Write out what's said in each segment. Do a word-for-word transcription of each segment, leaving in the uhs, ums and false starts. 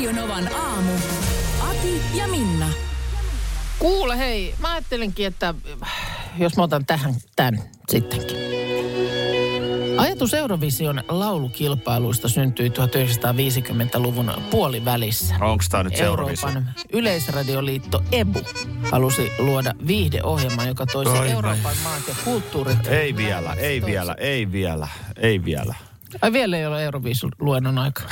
Radionovan aamu. Ati ja Minna. Kuule hei, mä ajattelinkin, että jos mä otan tähän tämän sittenkin. Ajatus Eurovision laulukilpailuista syntyi tuhatyhdeksänsataaviisikymmentäluvun puolivälissä. Onko tämä nyt Eurovisio? Euroopan yleisradioliitto E B U halusi luoda viihdeohjelman, joka toisi Oi, Euroopan maat ja kulttuurit. Ei vielä, ei toisi. vielä, ei vielä, ei vielä. Ai vielä ei ole Euroviisuluennon aika.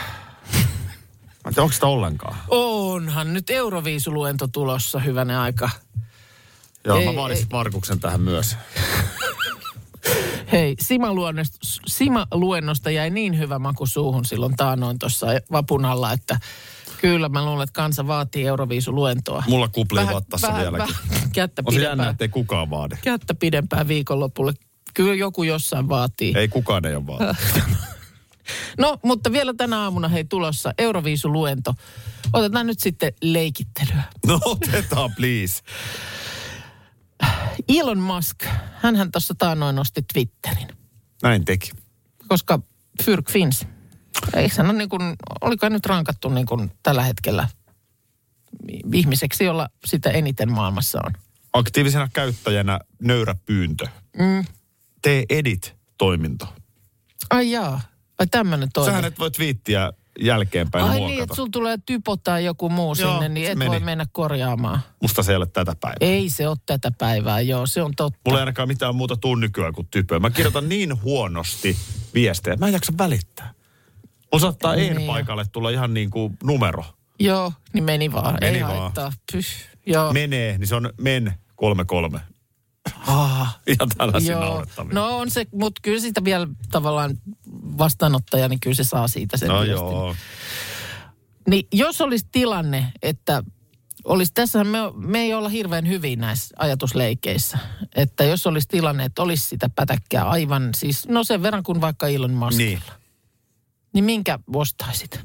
Onko sitä ollenkaan? Onhan nyt Euroviisuluento tulossa hyvänä aika. Joo, ei, mä vaadin Markuksen tähän myös. Hei, Sima-luennosta, Sima-luennosta jäi niin hyvä maku suuhun silloin taanoin tuossa vapun alla, että kyllä mä luulen, että kansa vaatii Euroviisuluentoa. Mulla kuplii vattassa vähän, vieläkin. Vähän kättä on se pidempään. jännä, ettei kukaan vaadi. Kättä pidempään viikonlopulle. Kyllä joku jossain vaatii. Ei kukaan ei ole vaadi. No, mutta vielä tänä aamuna hei tulossa Euroviisuluento. Otetaan nyt sitten leikittelyä. No otetaan, please. Elon Musk, hänhän tuossa taannoin nosti Twitterin. Näin teki. Koska Fyrk Fins, eikö hän ole niin kuin, oliko nyt rankattu niin kuin tällä hetkellä ihmiseksi, jolla sitä eniten maailmassa on? Aktiivisena käyttäjänä nöyrä pyyntö. Mm. Tee edit-toiminto. Ai jaa, ai tämmöinen toimi. Sähän et voi twiittiä jälkeenpäin Ai muokata. niin, että sulla tulee typo tai joku muu joo, sinne, niin et meni. Voi mennä korjaamaan. Musta se ei ole tätä päivää. Ei se ole tätä päivää, joo, se on totta. Mulla ei ainakaan mitään muuta tuu nykyään kuin typöä. Mä kirjoitan niin huonosti viestejä, että mä en jaksa välittää. Mulla saattaa niin. en paikalle tulla ihan niin kuin numero. Joo, niin meni vaan. Meni ei vaan. haittaa. Pyh, joo. Menee, niin se on men kolme kolme. Ah, ihan tällaisia joo. naurettavia. No on se, mutta kyllä sitä vielä tavallaan vastaanottaja, niin kyllä se saa siitä sen No viestin. joo. Niin jos olisi tilanne, että olisi, tässähän me, me ei olla hirveän hyvin näissä ajatusleikeissä, että jos olisi tilanne, että olisi sitä pätäkkää aivan, siis no sen verran kuin vaikka Elon Muskilla, Niin. niin minkä ostaisit?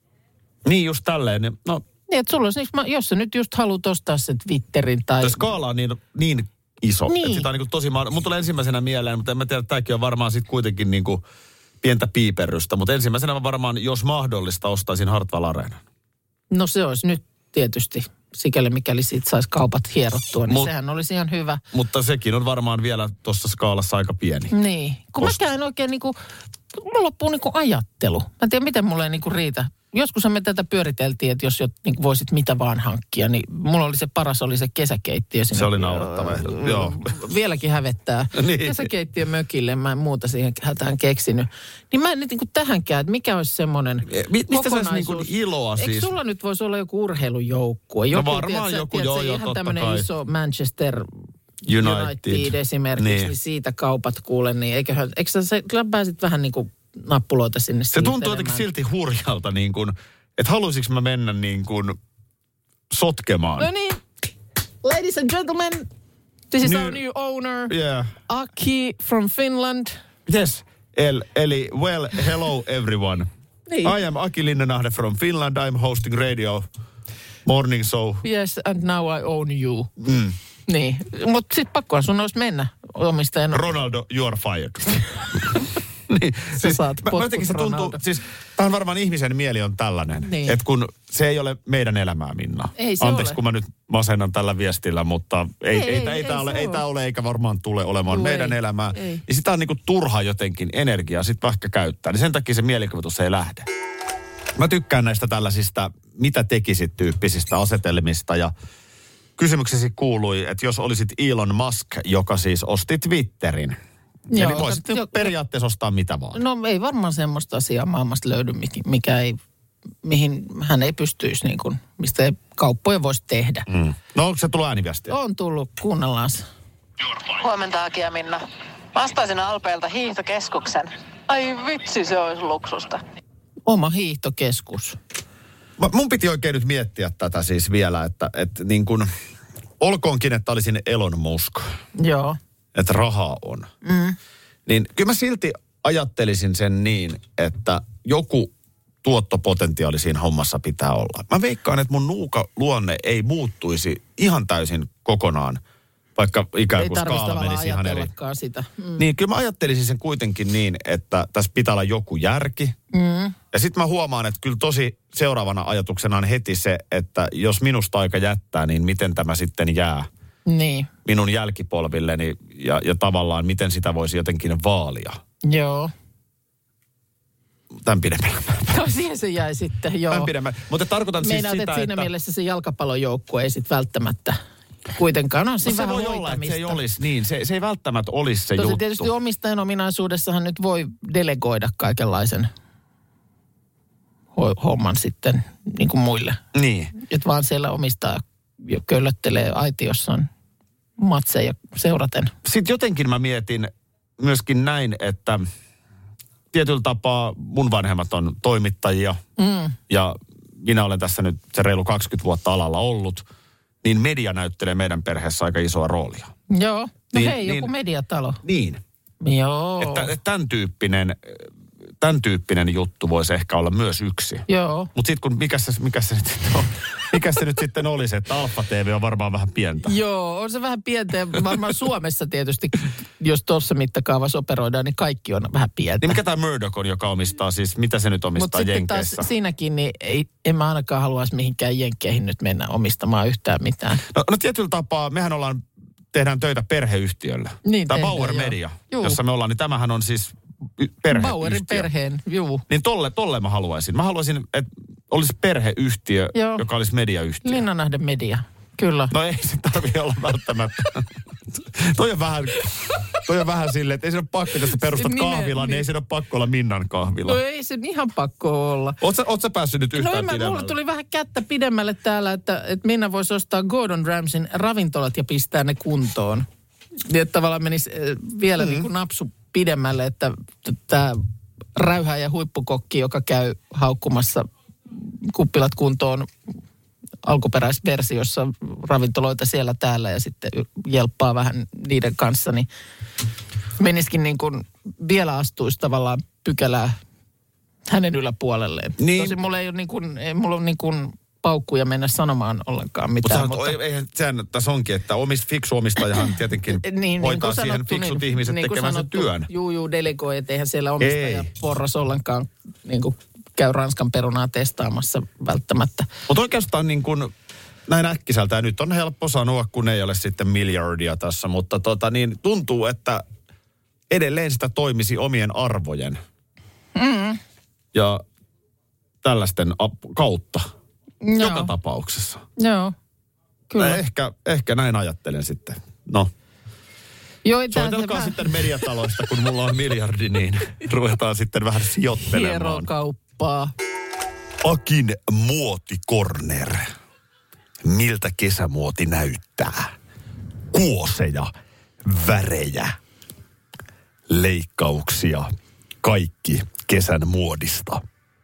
Niin just tälleen. No, Niin, että sulla olisi, jos sä nyt just haluat ostaa sen Twitterin tai... tämä skaala on niin, niin iso, Niin. että sitä on niin kuin tosi... Mun tulee ensimmäisenä mieleen, mutta en mä tiedä, että tämäkin on varmaan sitten kuitenkin niin kuin pientä piiperrystä, mutta ensimmäisenä mä varmaan, jos mahdollista, ostaisin Hartwall Areenan. No se olisi nyt tietysti, sikäli mikäli siitä saisi kaupat hierottua, niin Mut, sehän olisi ihan hyvä. Mutta sekin on varmaan vielä tuossa skaalassa aika pieni. Niin, kun Osta. mä käyn oikein niinku, mulla loppuu niinku ajattelu. Mä en tiedä, miten mulle ei niinku riitä. Joskus me tätä pyöriteltiin, että jos jo niinku voisit mitä vaan hankkia, niin mulla oli se paras, oli se kesäkeittiö. Se oli naurettava ehdotus, joo. Vieläkin hävettää. Niin. Kesäkeittiö mökille, mä en muuta siihen hätään keksinyt. Niin mä en nyt niinku tähänkään, että mikä olisi semmoinen Mistä saisi niinku iloa siis? Eikö sulla nyt voisi olla joku urheilujoukkue? Joku, No varmaan tiedätkö, joku, tiedätkö, joo, joo, ihan totta tämmöinen kai. iso Manchester United, United esimerkiksi, niin. niin siitä kaupat kuule, niin eiköhän, eikö sä se, kyllä pääsit vähän niin kuin nappuloita sinne Se tuntuu jotenkin silti hurjalta niin kuin, että haluaisinko mä mennä niin kuin sotkemaan. No niin, ladies and gentlemen, this is New, our new owner, yeah. Aki from Finland. Yes, El, eli well, hello everyone. Niin. I am Aki Linnanahde from Finland. I'm hosting radio morning show. Yes, and now I own you. Mm. Niin, mutta sitten pakkohan sun olisi mennä omistajana. Ronaldo, you are fired. niin, Sä siis, saat mä, mä jotenkin se tuntuu, Ronaldo. siis tämä on varmaan ihmisen mieli on tällainen, Niin. että kun se ei ole meidän elämää, Minna. Ei se Anteeksi, ole. kun mä nyt masennan tällä viestillä, mutta ei, Ei, ei, ei, ei, ei, ei tämä ole, se ei ole. tämä ole eikä varmaan tule olemaan Juu, meidän ei, elämää. ei. Ja sitä on niinku turha jotenkin energiaa sitten vaikka käyttää, niin sen takia se mielikuvitus ei lähde. Mä tykkään näistä tällaisista mitä tekisit tyyppisistä asetelmista ja kysymyksesi kuului, että jos olisit Elon Musk, joka siis osti Twitterin, Joo, eli voisit jo- periaatteessa ostaa mitä vaan. No ei varmaan semmoista asiaa maailmasta löydy, mikä, mikä ei, mihin hän ei pystyisi, niin kuin, mistä ei kauppoja voisi tehdä. Mm. No onko se tullut ääniviestiä? On tullut, kuunnellaan se. Huomenta, Aki ja Minna. Vastaisin Alpeelta hiihtokeskuksen. Ai vitsi, se olisi luksusta. Oma hiihtokeskus. Mä, mun piti oikein nyt miettiä tätä siis vielä, että, että niin kun, olkoonkin, että olisin Elon Musk, Joo. että rahaa on. Mm. Niin kyllä mä silti ajattelisin sen niin, että joku tuottopotentiaali siinä hommassa pitää olla. Mä veikkaan, että mun nuuka luonne ei muuttuisi ihan täysin kokonaan vaikka ikään Ei kuin tarvitse skaala tavallaan menisi ihan eri. ajatellakaan sitä. Mm. Niin, kyllä mä ajattelisin sen kuitenkin niin, että tässä pitää olla joku järki. Mm. Ja sitten mä huomaan, että kyllä tosi seuraavana ajatuksena on heti se, että jos minusta aika jättää, niin miten tämä sitten jää Niin, minun jälkipolvilleni ja, ja tavallaan miten sitä voisi jotenkin vaalia. joo. Tämän pidemmällä. No siihen se jäi sitten, joo. Tämän pidemmän. Mutta tarkoitan siis Meinaat, sitä, että että... siinä mielessä se jalkapallojoukkue ei sitten välttämättä kuitenkaan. On siinä No se vähän voi olla, että se ei hoitamista. olisi niin. Se, se ei välttämättä olisi se Tosi juttu. tietysti omistajan ominaisuudessahan nyt voi delegoida kaikenlaisen ho- homman sitten niin kuin muille. Niin. Että vaan siellä omistaja jo köllöttelee aitiossaan matseja seuraten. Sitten jotenkin mä mietin myöskin näin, että tietyllä tapaa mun vanhemmat on toimittajia Mm. ja minä olen tässä nyt se reilu kaksikymmentä vuotta alalla ollut, niin media näyttelee meidän perheessä aika isoa roolia. Joo. No Niin, hei, niin- joku mediatalo. Niin. Joo. Että, että tämän, tyyppinen, tämän tyyppinen juttu voisi ehkä olla myös yksi. Joo. Mutta sitten kun, mikä se, mikä, se nyt sitten on, mikä se nyt sitten olisi, että Alfa T V on varmaan vähän pientä. Joo, on se vähän pientä. ja Varmaan Suomessa tietysti, jos tuossa mittakaavassa operoidaan, niin kaikki on vähän pientä. Niin mikä tämä Murdoch on, joka omistaa siis, mitä se nyt Mutta omistaa sitten Jenkeissä? taas siinäkin, niin ei, en mä ainakaan haluaisi mihinkään jenkkeihin nyt mennä omistamaan yhtään mitään. No, no tietyllä tapaa, mehän ollaan, tehdään töitä perheyhtiöllä. Niin Tämä tehdään, Bauer joo. Media, Juu. jossa me ollaan, niin tämähän on siis y- perheyhtiö. Bauerin perheen, juu. Niin tolle, tolle mä haluaisin. Mä haluaisin, että olisi perheyhtiö, Joo. joka olisi mediayhtiö. Linnanahden media, kyllä. No ei se tarvitse olla välttämättä. toi on vähän, toi on vähän silleen, että ei se ole pakko, jos sä perustat Niin, kahvilan, niin niin. ei se ole pakko olla Minnan kahvila. No ei se ihan pakko olla. Oot sä, oot sä päässyt nyt No yhtään en mä, mulla pidemmälle? tuli vähän kättä pidemmälle täällä, että, että Minna voisi ostaa Gordon Ramsayn ravintolat ja pistää ne kuntoon. Niin että tavallaan menisi eh, vielä mm-hmm. niin kuin napsu pidemmälle, että tämä räyhääjä huippukokki, joka käy haukkumassa kuppilat kuntoon alkuperäisversiossa ravintoloita siellä täällä ja sitten jelppaa vähän niiden kanssa, niin menisikin niin kuin vielä astuisi tavallaan pykälää hänen yläpuolelleen. Niin. Tosin mulla ei ole niin kuin, ei mulla ole niin kuin paukkuja mennä sanomaan ollenkaan Mutta mitään. mutta eihän sehän tässä onkin, että omist, fiksu omistajahan tietenkin niin, hoitaa niin kuin siihen sanottu, fiksut niin, ihmiset niin kuin tekemään sen sanottu, työn. Juu, juu, delegoi, että eihän siellä omistaja Ei. porras ollenkaan niin kuin käy Ranskan perunaa testaamassa välttämättä. Mutta oikeastaan niin kuin näin äkkiseltä, ja nyt on helppo sanoa, kun ei ole sitten miljardia tässä, mutta tota niin, tuntuu, että edelleen sitä toimisi omien arvojen Mm. ja tällaisten ap- kautta Joo. joka tapauksessa. Joo, kyllä. Ehkä, ehkä näin ajattelen sitten. No, Joitain soitelkaa sitten mediataloista, kun mulla on miljardi, niin ruvetaan sitten vähän sijoittelemaan. hierokauppaa. Akin muotikorner. Miltä kesämuoti näyttää? Kuoseja, värejä, leikkauksia, kaikki kesän muodista.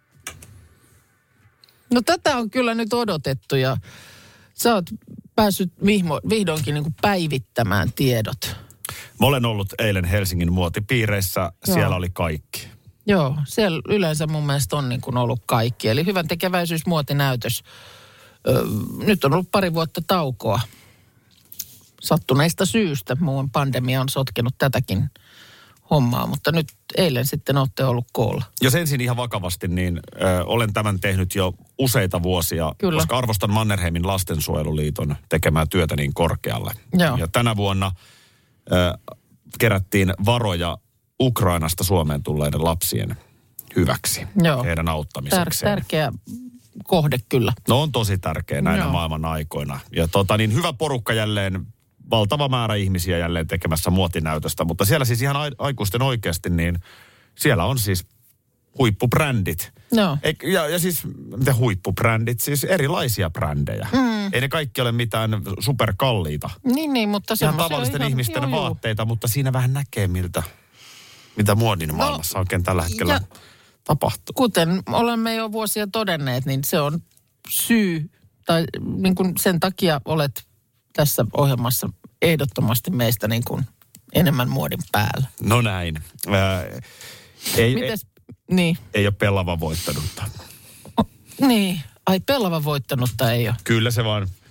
No tätä on kyllä nyt odotettu ja sä oot päässyt vihmo, vihdoinkin niin kuin päivittämään tiedot. Mä olen ollut eilen Helsingin muotipiireissä, Joo. siellä oli kaikki. Joo, siellä yleensä mun mielestä on niin kuin ollut kaikki. Eli hyvän tekeväisyysmuotinäytös. Öö, nyt on ollut pari vuotta taukoa sattuneista syystä. Muun pandemia on sotkenut tätäkin hommaa, mutta nyt eilen sitten olette ollut koolla. Jos ensin ihan vakavasti, niin ö, olen tämän tehnyt jo useita vuosia, Kyllä. koska arvostan Mannerheimin lastensuojeluliiton tekemää työtä niin korkealle. Joo. Ja tänä vuonna ö, kerättiin varoja Ukrainasta Suomeen tulleiden lapsien hyväksi, Joo. heidän Tär, auttamisekseen. tärkeä kohde kyllä. No on tosi tärkeä näinä Joo. maailman aikoina. Ja tota niin hyvä porukka jälleen, valtava määrä ihmisiä jälleen tekemässä muotinäytöstä. Mutta siellä siis ihan a- aikuisten oikeasti, niin siellä on siis huippubrändit. Joo. Eik, ja, ja siis, mitä huippubrändit? Siis erilaisia brändejä. Mm. Ei ne kaikki ole mitään superkalliita. Niin, niin, mutta Ihan semmoisia tavallisten ihan- ihmisten joo, joo. vaatteita, mutta siinä vähän näkee miltä, mitä muodin maailmassa oikein tällä hetkellä ja- tapahtuu. Kuten olemme jo vuosia todenneet, niin se on syy, tai niin kuin sen takia olet tässä ohjelmassa ehdottomasti meistä niin kuin enemmän muodin päällä. No näin. Ää, ei, Mites, niin, ei ole pellava voittanutta. o, niin, ai pellava voittanutta ei ole. Kyllä se vaan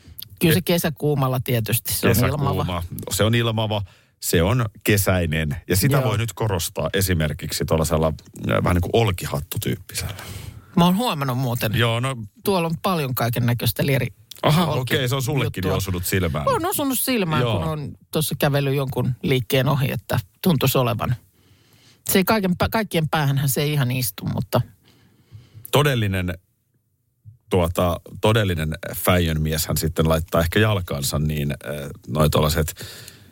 Kyllä se kesäkuumalla tietysti, se on ilmava. Se on ilmava, se on kesäinen. Ja sitä Joo. voi nyt korostaa esimerkiksi tuollaisella vähän niin kuin olkihattutyyppisellä. Mä oon huomannut muuten. Joo, no... Tuolla on paljon kaiken näköistä eri... Aha, okei, okay, se on sullekin juttua. Osunut silmään. On osunut silmään, Joo. kun on tuossa kävellyt jonkun liikkeen ohi, että tuntuisi olevan. Se ei kaiken, kaikkien päähänhän se ei ihan istu, mutta... Todellinen, tuota, todellinen Fäijön mieshän sitten laittaa ehkä jalkansa niin äh, noi tuollaiset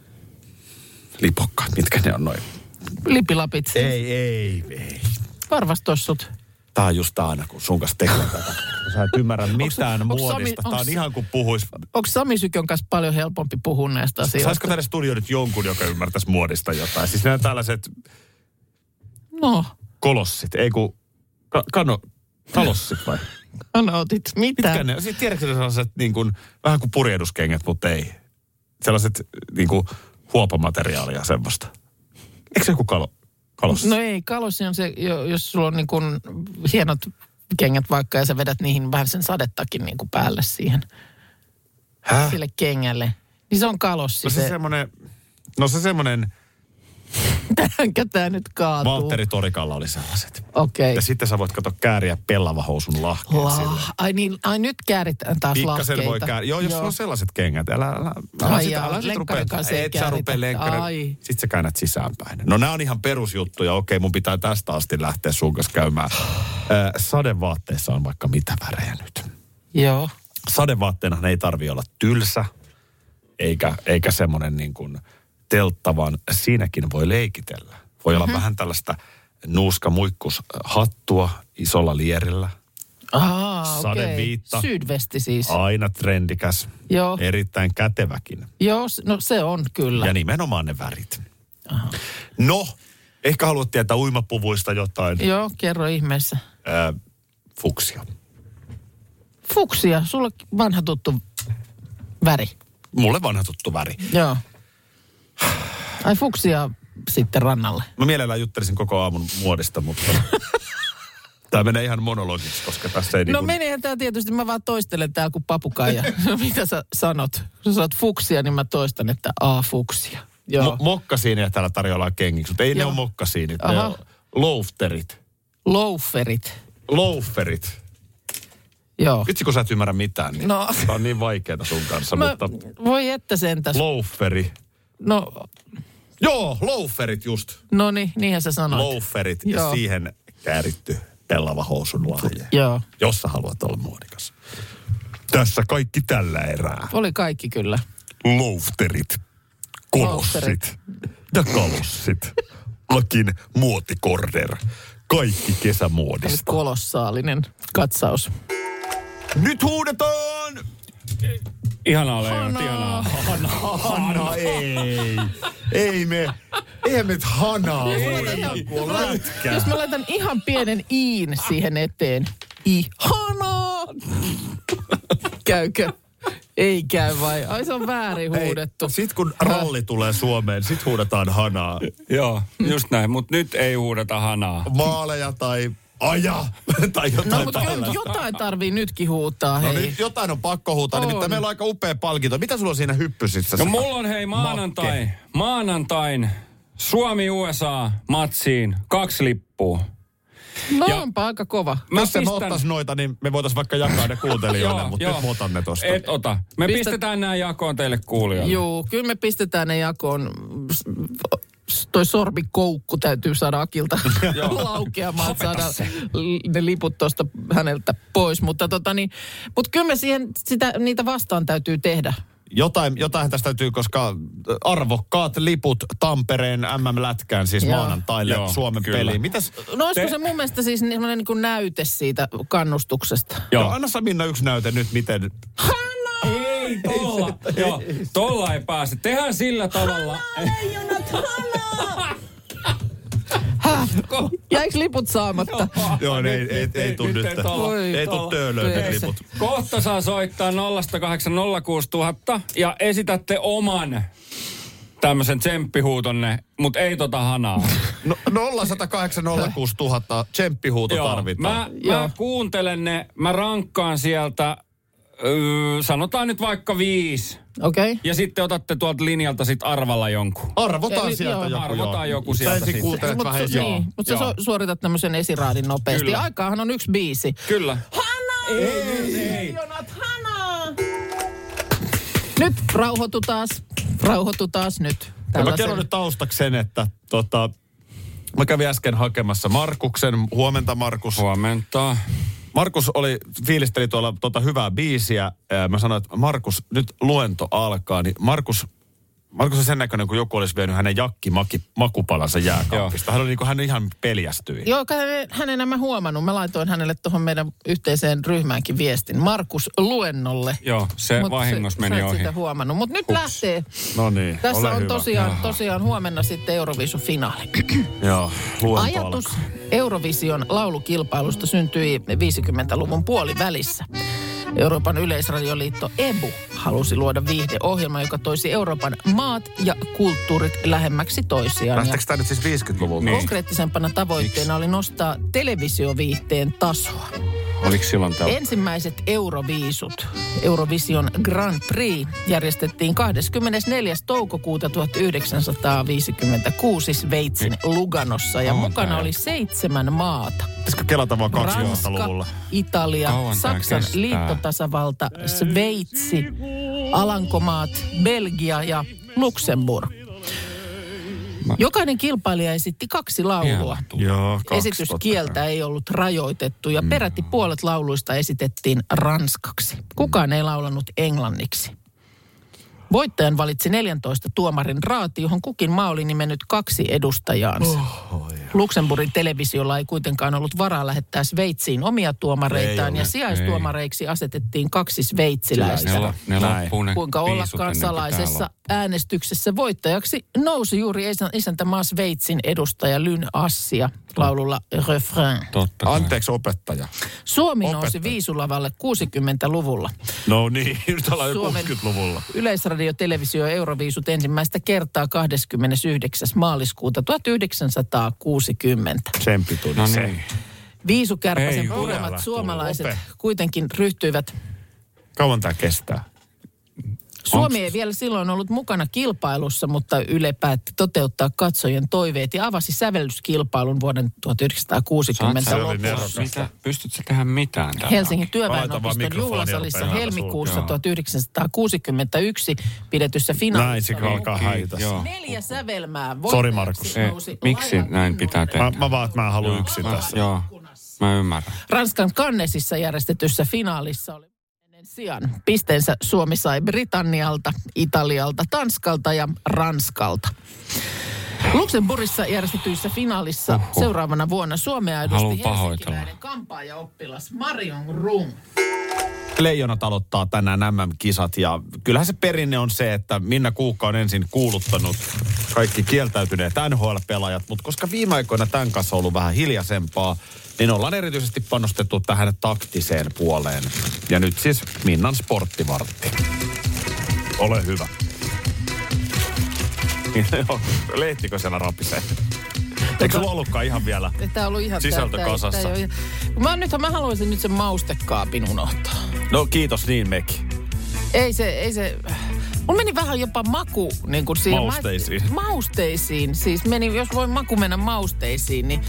lipokkaat, mitkä ne on noin? Lipilapit. Ei, ei, ei. Varvastossut. Tää on just aina, kun sun kanssa tekee tätä. Sä et ymmärrä mitään onks, muodista. onks, Tää on onks, ihan kuin puhuis... Onko Sami Sykön kanssa paljon helpompi puhua näistä asioista? Saisiko tänne studioon nyt jonkun, joka ymmärtäisi muodista jotain? Siis nämä tällaiset... No. Kolossit, ei kun... Ka, kano... Kalossit vai? Kanootit, mitä? Mitkä ne? Sitten tiedätkö ne sellaiset niin kuin... Vähän kuin purjehduskengät, mutta ei. Sellaiset niin kuin huopamateriaalia ja semmoista. Eikö se joku kalo... Kalossi? No ei, kalossi on se, jos sulla on niin kuin hienot kengät vaikka ja sä vedät niihin vähän sen sadettakin niin kuin päälle siihen. Häh? Sille kengälle. Niin se on kalossi. No se, se semmoinen... No se semmoinen... Tähänkö tää nyt kaatuu? Valtteri Torikalla oli sellaiset. Okei. Okay. Ja sitten sä voit kato kääriä pellavahousun lahkeen La- sille. ai, niin, ai nyt kääritään taas Pikkasen lahkeita. voi kääriä. Joo, jos Joo. on sellaiset kengät. Älä, älä, älä, Ai sit, jaa, älä sit rupea. lenkkarin kanssa ei Et sä kääritä. rupea lenkkarin. Ai. Sitten sä käännät sisäänpäin. No nämä on ihan perusjuttuja. Okei, mun pitää tästä asti lähteä sun kanssa käymään. Äh, sadevaatteissa on vaikka mitä värejä nyt. Joo. Sadevaatteena ei tarvi olla tylsä, eikä, eikä semmoinen niin kuin teltta, vaan siinäkin voi leikitellä. Voi olla mm-hmm. vähän tällaista nuuskamuikkushattua isolla lierillä. Aa, okei. Sadeviitta. Sydvesti siis. Aina trendikäs. Joo. Erittäin käteväkin. Joo, no se on kyllä. Ja nimenomaan ne värit. Aha. No, ehkä haluat tietää uimapuvuista jotain. Joo, kerro ihmeessä. Ää, fuksia. Fuksia, sulla vanha tuttu väri. Mulle vanha tuttu väri. Joo. Ai fuksia sitten rannalle. Mä mielellään juttelisin koko aamun muodista, mutta tämä menee ihan monologiksi, koska tässä ei No niinku... meneehän tää tietysti, mä vaan toistelen täällä kuin papukaija. No mitä sä sanot? Kun sä sanot fuksia, niin mä toistan, että a fuksia. Joo. Mo- mokkasiineja täällä tarjoillaan kengiksi, mutta ei Joo. ne ole mokkasiinit, Aha. ne on loufterit. Loaferit. Loaferit. Joo. Vitsi, kun sä et ymmärrä mitään, niin No. tää on niin vaikeaa sun kanssa, Mä, mutta... voi että sentäs. Loaferi. No, Joo, loaferit just. no niin, niinhän sä sanoit. Loaferit ja Joo. siihen kääritty pellava housun lahje. Joo. Jos sä haluat olla muodikas. Tässä kaikki tällä erää. Oli kaikki kyllä. Loafterit, kolossit ja kalossit. Akin muotikorder. Kaikki Oli kesämuodista. kolossaalinen katsaus. Nyt huudetaan! Ihanaa, Leijona, ihanaa. Hana, Hana, ei. Ei me, eihän me Hanaa huudeta kuin lätkää. Jos mä laitan ihan pienen iin siihen eteen. Ihana! Käykö? Ei käy vai? Ai se on väärin huudettu. Sitten kun ralli tulee Suomeen, sit huudetaan Hanaa. Joo, just näin, mutta nyt ei huudeta Hanaa. Maaleja tai aja tai jotain No mutta kyllä tällaista. jotain tarvii nytkin huutaa, No hei. nyt jotain on pakko huutaa, On. nimittäin meillä on aika upea palkinto. Mitä sulla on siinä hyppysissä? No mulla on hei maanantai, maanantain Suomi-U S A-matsiin kaksi lippua. No Ja- onpa aika kova. Mä Jos me pistän- ottais noita, niin me voitais vaikka jakaa ne kuuntelijoille, Joo, mutta joo. nyt mä otan ne tosta. Et ota. Me Pistä- pistetään nämä jakoon teille kuulijoille. Juu, kyllä me pistetään ne jakoon. S- Toi sormikoukku täytyy saada Akilta laukeamaan, että saadaan ne liput tuosta häneltä pois. Mutta tota niin, mut kyllä me siihen, sitä, niitä vastaan täytyy tehdä. Jotain, jotain tästä täytyy, koska arvokkaat liput Tampereen M M-lätkään, siis Joo. maanantaille Joo, Suomen kyllä. peliin. Mitäs? No olisiko Te- se mun mielestä siis semmoinen niin kuin näyte siitä kannustuksesta? Joo. Anna Minna yksi näyte nyt, miten... Ei tolla. Joo, tolla ei pääse. Tehdään sillä tavalla. Jäikö liput saamatta? Joo, ei, ei, ei tuu nyt. Voi Ei tuu tolla. töölöön nyt Perse. liput. Kohta saa soittaa nolla kahdeksan nolla kuusi nolla nolla nolla ja esitätte oman tämmöisen tsemppihuutonne, mutta ei tota Hanaa. No, nolla yksi nolla kahdeksan nolla kuusi tuhatta tsemppihuuto Joo, tarvitaan. Mä, Joo. mä kuuntelen ne, mä rankkaan sieltä Öö, sanotaan nyt vaikka viisi. Okei. Okay. Ja sitten otatte tuolta linjalta sit arvalla jonkun. Arvotaan Eli- sieltä joo. joku. Arvotaan joo. joku Sä sieltä ensin sitten. kuuntelet Mutta vähän. su- Joo. niin, mut sä Joo. su- suoritat tämmöisen esiraadin nopeasti. Kyllä. Aikaahan on yksi biisi. Kyllä. Hana! Ei, ei. Miljoonat Hana! Nyt rauhoitutaas. Rauhoitutaas nyt. Ja mä Tällaisen- kerron nyt taustaksi sen, että tota, mä kävin äsken hakemassa Markuksen. Huomenta, Markus. Huomenta. Markus oli, fiilisteli tuolla tota hyvää biisiä. Ja mä sanoin, että Markus, nyt luento alkaa. Niin Markus, Markus on sen näköinen, kun joku olisi vienyt hänen jakki-makupalansa jääkaapista. Hän oli niin kuin, hän ihan peljästyi. Joo, hänen, hänen mä huomannut. Mä laitoin hänelle tuohon meidän yhteiseen ryhmäänkin viestin. Markus luennolle. Joo, se Mut vahingossa sä- meni sä et ohi. sitä huomannut. Mutta nyt Ups. lähtee. No niin, Tässä ole on hyvä. tosiaan, tosiaan huomenna sitten Euroviisu-finaali. Joo, luento Ajatus alkaa. Eurovision laulukilpailusta syntyi viisikymmentäluvun puolivälissä. Euroopan yleisradioliitto E B U halusi luoda viihdeohjelma, joka toisi Euroopan maat ja kulttuurit lähemmäksi toisiaan. Ja Lähteekö tämä nyt siis viisikymmentäluvulta? Niin. konkreettisempana tavoitteena oli nostaa televisioviihteen tasoa. Oliko silloin täällä? Ensimmäiset Euroviisut, Eurovision Grand Prix, järjestettiin kahdeskymmenesneljäs toukokuuta tuhatyhdeksänsataaviisikymmentäkuusi Sveitsin Luganossa ja Kauan mukana tää oli seitsemän maata. Pitäisikö kelata vaan kaksituhattaluvulla? Ranska, Italia, Kauan tää Saksan kestää? liittotasavalta, Sveitsi, Alankomaat, Belgia ja Luxemburg. Jokainen kilpailija esitti kaksi laulua. Joo, kaksi Esityskieltä ei ollut rajoitettu ja peräti puolet lauluista esitettiin ranskaksi. Kukaan ei laulanut englanniksi. Voittajan valitsi neljäntoista tuomarin raati, johon kukin maa oli nimennyt kaksi edustajaansa. Oh, Luxemburgin televisiolla ei kuitenkaan ollut varaa lähettää Sveitsiin omia tuomareitaan Ei ja ole, sijaistuomareiksi asetettiin kaksi Ne, sveitsiläistä. lo, ne Näin. loppuu ne Kuinka biisut ollakaan ennen kuin tää salaisessa loppuu. äänestyksessä voittajaksi nousi juuri isän, isäntämaa Sveitsin edustaja Lyn Assia laululla Refrain. Totta kai. Anteeksi opettaja. Suomi nousi Opettaja. viisulavalle kuusikymmentäluvulla. No niin, nyt ollaan jo Suomen kuusikymmentäluvulla. Yleisradio, televisio ja Euroviisut ensimmäistä kertaa kahdeskymmenesyhdeksäs maaliskuuta tuhatyhdeksänsataakuusikymmentä. Tsemppi tuli No se. niin. Viisukärpäsen Ei, puremat todella suomalaiset tullut. kuitenkin ryhtyivät. Kauan tämä kestää? Suomi ei vielä silloin ollut mukana kilpailussa, mutta Yle päätti toteuttaa katsojien toiveet ja avasi sävellyskilpailun vuoden tuhatyhdeksänsataakuusikymmentä Se oli lopussa. nerokasta. Mitä? Pystytkö tehdä mitään täällä? Helsingin Laita vaan työväenopiston mikrofonia juhlasalissa päälle, helmikuussa Joo. tuhatyhdeksänsataakuusikymmentäyksi pidetyssä Näin finaalissa. se alkaa Okei, häitä. joo. Neljä sävelmää. Sori, Voittajaksi Markus. Ei, nousi miksi Laila näin pitää tehdä? Mä, mä vaan, että mä en halua yksin Mä- tässä. Joo, mä ymmärrän. Ranskan Cannesissa järjestetyssä finaalissa oli ennen sijan. Pisteensä Suomi sai Britannialta, Italialta, Tanskalta ja Ranskalta. Luxemburgissa järjestetyissä finaalissa Oho. seuraavana vuonna Suomea edusti Haluan pahoitella. helsinkiläinen kampaajaoppilas Marion Rum. Leijonat aloittaa tänään M M-kisat ja kyllähän se perinne on se, että Minna Kuukka on ensin kuuluttanut kaikki kieltäytyneet N H L-pelaajat, mutta koska viime aikoina tämän kanssa on ollut vähän hiljaisempaa, niin ollaan erityisesti panostettu tähän taktiseen puoleen. Ja nyt siis Minnan sporttivartti. Ole hyvä. Joo, lehtikö siellä rapisee? Eikö sulla ollutkaan ihan vielä? Tämä on ollut ihan Sisältö tää- tää- kasassa. tää ei ole- Mä, nythän mä haluaisin nyt sen maustekaapin unohtaa. No kiitos niin Meki. Ei se, ei se... Mulla meni vähän jopa maku niin kuin siihen. Mausteisiin. Mä, mausteisiin. Siis meni, jos voi maku mennä mausteisiin, niin...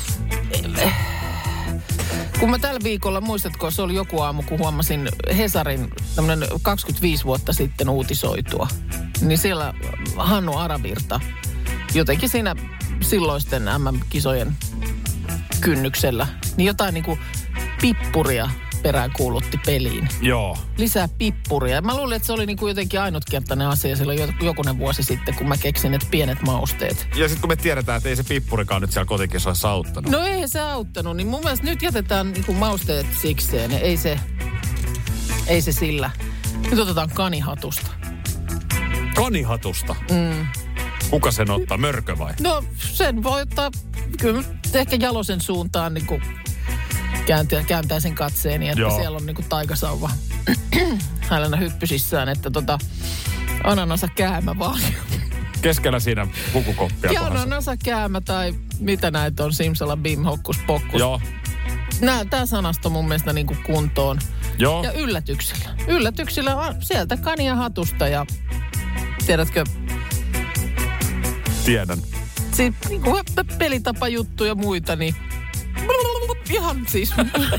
Kun mä tällä viikolla, muistatko, se oli joku aamu, kun huomasin Hesarin tämmönen kaksikymmentäviisi vuotta sitten uutisoitua. Niin siellä Hannu Aravirta jotenkin siinä silloisten M M-kisojen kynnyksellä, niin jotain niinku pippuria peräänkuulutti peliin. Joo. Lisää pippuria. Mä luulin, että se oli niinku jotenkin ainutkertainen asia silloin jo- jokunen vuosi sitten, kun mä keksin, että pienet mausteet. Ja sitten kun me tiedetään, että ei se pippurikaan nyt siellä kotikisoissa auttanut. No ei se auttanut, niin mun mielestä nyt jätetään niinku mausteet sikseen. Ei se, ei se sillä. Nyt otetaan kanihatusta. Kanihatusta. Mm. Kuka sen ottaa? Mörkö vai? No sen voi ottaa, kyllä ehkä Jalosen suuntaan niin kuin kääntää, kääntää sen katseeni, että Joo. siellä on niin kuin taikasauva hänellä hyppysissään, että tota ananasa käämä vaan. Keskellä siinä pukukoppia Ja kohdassa. ananasa käämä tai mitä näitä on, simsala bim hokkus pokkus. Joo. Nää, tää sanasto mun mielestä niin kuin kuntoon. Joo. Ja yllätyksillä. Yllätyksillä on sieltä kania hatusta ja tiedätkö, Tiedän. siis niin kuin pelitapajuttuja ja muita, niin ihan siis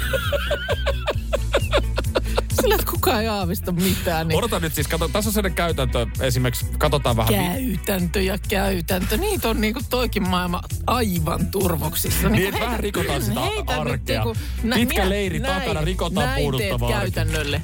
sillä, että kukaan ei aavista mitään. Niin Odota nyt siis, kato, tässä on sellainen käytäntö, esimerkiksi katsotaan vähän. käytäntö ja käytäntö. Niitä on niinku toikin maailma aivan turvoksissa. Niin, Niinku että vähän rikotaan sitä arkea. Niinku, nä, Pitkä minä, leiri näin, takana, rikotaan näin puuduttavaa teet arkea. käytännölle.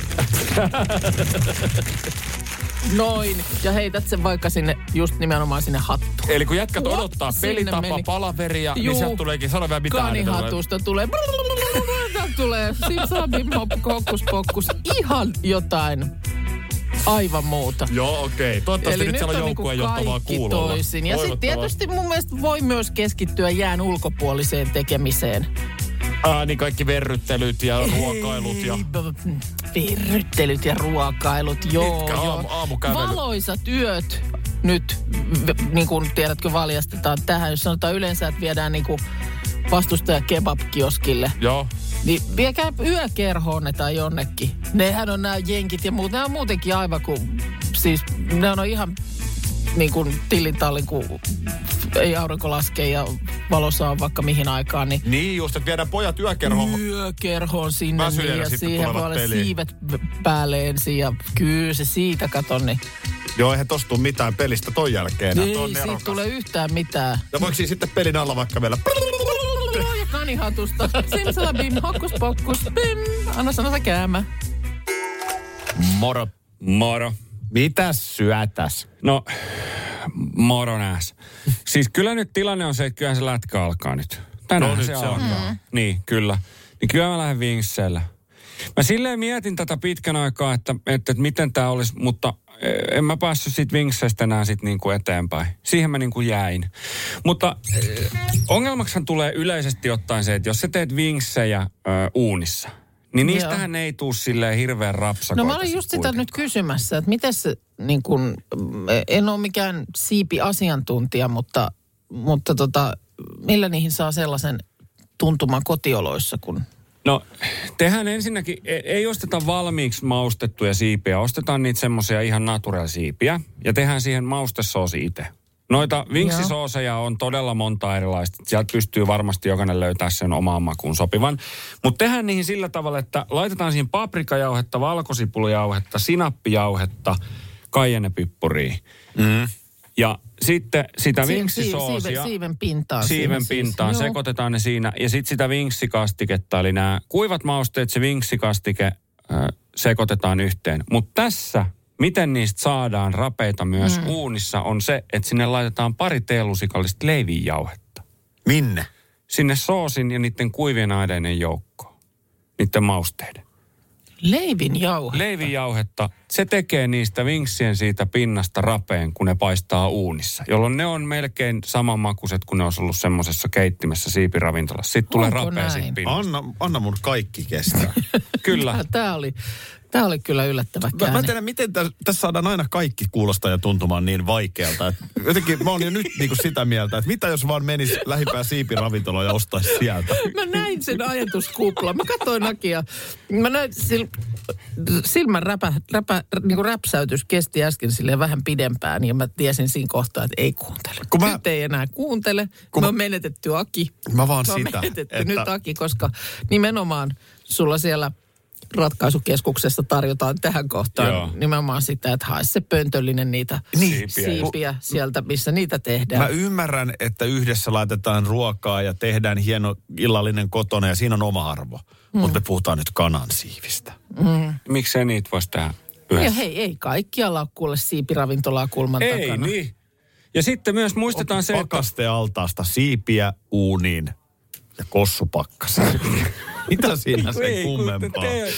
Noin. Ja heität sen vaikka sinne, just nimenomaan sinne hattuun. Eli kun jätkät What? odottaa Sinne pelitapa, meni. palaveria, Juu. niin sieltä tuleekin, sano vielä mitään. Kanihatusta tulee. Täältä tulee. Simsalabim, hokkus pokkus. Ihan jotain aivan muuta. Joo, okei. Okay. Toivottavasti Eli nyt siellä on niinku joukkueen johtavaa kaikki kuulolla. toisin. Ja sitten tietysti mun mielestä voi myös keskittyä jään ulkopuoliseen tekemiseen. Ää, niin kaikki verryttelyt ja ruokailut ja... Verryttelyt ja ruokailut, joo. Pitkä joo. aamu- aamukävely. Valoisat yöt nyt, v- niin kuin tiedätkö, valjastetaan tähän. Jos sanotaan yleensä, että viedään niin kuin vastustaja kebab-kioskille. Joo. Niin viekää yökerhoon tai jonnekin. Nehän on nämä jenkit ja muut. Ne on muutenkin aivan kuin, siis ne on ihan niin kuin tillintallin, kun ei aurinko laske ja valossa on vaikka mihin aikaan. Niin Niin just, että viedään pojat yökerhoon. yökerhoon sinne Väsyneenä niin, ja sitten siihen tulevat voi olla peliin. siivet päälle ensin ja kyllä se siitä katon. Niin Joo, eihän tosta tuu mitään pelistä ton jälkeen. ei Tuo on siitä nerokas. tule yhtään mitään. Ja voiko siinä sitten pelin alla vaikka vielä... Ja kanihatusta. Simsalabim, hokkus pokkus, pim. Anna sana se käämä. Moro. Moro. Mitäs syötäs? No, moro nääs. Siis kyllä nyt tilanne on se, että kyllähän se lätkä alkaa nyt. Tänään No nyt se, se alkaa. alkaa. Niin, kyllä. Niin kyllä mä lähden vinkseillä. Mä silleen mietin tätä pitkän aikaa, että, että, että miten tää olisi, mutta en mä päässyt siitä vinkseistä enää sit niinku eteenpäin. Siihen mä niinku jäin. Mutta eh, ongelmaksihan tulee yleisesti ottaen se, että jos sä teet vinksejä ö, uunissa, niin niistähän ei tuu silleen hirveän rapsakoita. No mä olin just sitä nyt kysymässä, että miten se, niin kun, en ole mikään siipi-asiantuntija, mutta, mutta tota, millä niihin saa sellaisen tuntuman kotioloissa, kun... No, tehdään ensinnäkin, e- ei osteta valmiiksi maustettuja siipiä, ostetaan niitä semmoisia ihan natural-siipiä ja tehdään siihen maustesoosi itse. Noita vinksisooseja on todella monta erilaista. Sieltä pystyy varmasti jokainen löytää sen omaan makuun sopivan. Mutta tehdään niihin sillä tavalla, että laitetaan siihen paprikajauhetta, valkosipulujauhetta, sinappijauhetta, cayennepippuria. Mm. Ja sitten sitä Siihen vinksisoosia... siiven, siiven pintaan. Siiven siihen pintaan, siis. sekoitetaan ne siinä. Ja sitten sitä vinksikastiketta, eli nämä kuivat mausteet, se vinksikastike äh, sekoitetaan yhteen. Mutta tässä, miten niistä saadaan rapeita myös mm. uunissa, on se, että sinne laitetaan pari teelusikallista leivinjauhetta. Minne? Sinne soosin ja niiden kuivien aineiden joukkoon. Niiden mausteiden. Leivin jauhe. Leivinjauhetta, se tekee niistä vinksien siitä pinnasta rapeen, kun ne paistaa uunissa. Jolloin ne on melkein samanmakuiset, kun ne olisi ollut semmoisessa keittimessä siipiravintolassa. Sitten tulee Onko rapea näin? siitä pinnasta. Anna, anna mun kaikki kestää. Kyllä. Tämä oli, tämä oli kyllä yllättävä Mä, käänne. mä tiedän, miten täs, tässä saadaan aina kaikki kuulostaa ja tuntumaan niin vaikealta. Et jotenkin mä oon jo nyt niinku sitä mieltä, että mitä jos vaan menis lähimpään siipiravintoloon ja ostaisi sieltä. Mä näin sen ajatuskuplan. Mä katsoin Nakia. Mä näin sil, silmän räpä, räpä, niin kuin räpsäytys kesti äsken silleen vähän pidempään. Ja mä tiesin siinä kohtaa, että ei kuuntele. Kun mä- Nyt ei enää kuuntele. Kun me mä- on menetetty Aki. Mä vaan Me on sitä, menetetty että- nyt Aki, koska nimenomaan sulla siellä ratkaisukeskuksessa tarjotaan tähän kohtaan Joo. nimenomaan sitä, että hae se pöntöllinen niitä Niin. siipiä sieltä, missä niitä tehdään. Mä ymmärrän, että yhdessä laitetaan ruokaa ja tehdään hieno illallinen kotona ja siinä on oma arvo. Mm. Mutta me puhutaan nyt kanansiivistä. Miksei niitä voisi tehdä Ja yhdessä? hei, ei kaikkialla ole kuule siipiravintolaa kulman Ei takana. niin. Ja sitten myös muistetaan se, että... Pakastealtaasta siipiä uuniin ja kossupakkaseen. Mitä siinä se Ei, kun kummempaa? te-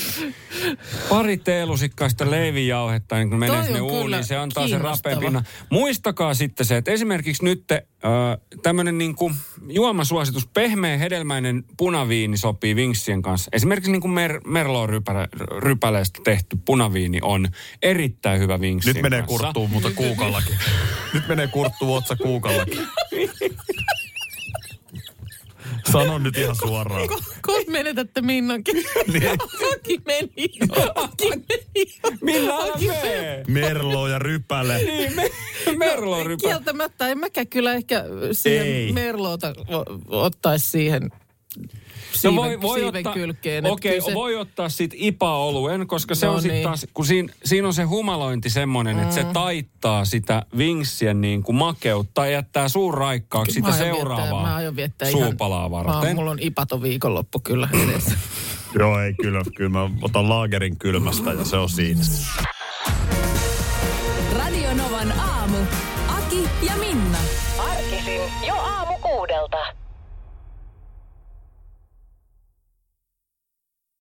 Pari teelusikkaista leivinjauhetta, niin kun menee Toi sinne on kyllä uuniin, se antaa sen kiinnostava. rapeen pinnan. Muistakaa sitten se, että esimerkiksi nyt äh, tämmöinen niin kuin juomasuositus, pehmeä hedelmäinen punaviini sopii vinksien kanssa. Esimerkiksi niin kuin mer, merlot-rypäleestä tehty punaviini on erittäin hyvä vinksien Nyt menee kanssa. kurttuun, mutta kuukallakin. Nyt menee kurttuun otsa kuukallakin. Sano nyt ihan suoraan. Kun menetätte Minnankin. Niin. Aki meni. Aki meni. Minna, älä mee. Merlo ja rypäle. Niin, me, Merlo rypä. Kieltämättä en mäkään kyllä ehkä siihen Ei. Merloota o- ottaisi siihen siiven, No voi, voi siiven ottaa, kylkeen. okei, okay, se, voi ottaa sit I P A-oluen, koska se No on sitten niin. taas, kun siinä, siinä on se humalointi semmoinen, mm. että se taittaa sitä vinksien niin kuin makeutta ja jättää suun raikkaaksi sitä Mä aion seuraavaa viettää- mä aion viettää ihan- suupalaa Mä, varten. mulla on ipaton viikonloppu kyllä edessä. Joo, ei kyllä. Kyllä mä otan laagerin kylmästä ja se on siinä. Radio Novan aamu. Aki ja Minna. Arkisin jo aamu kuudelta.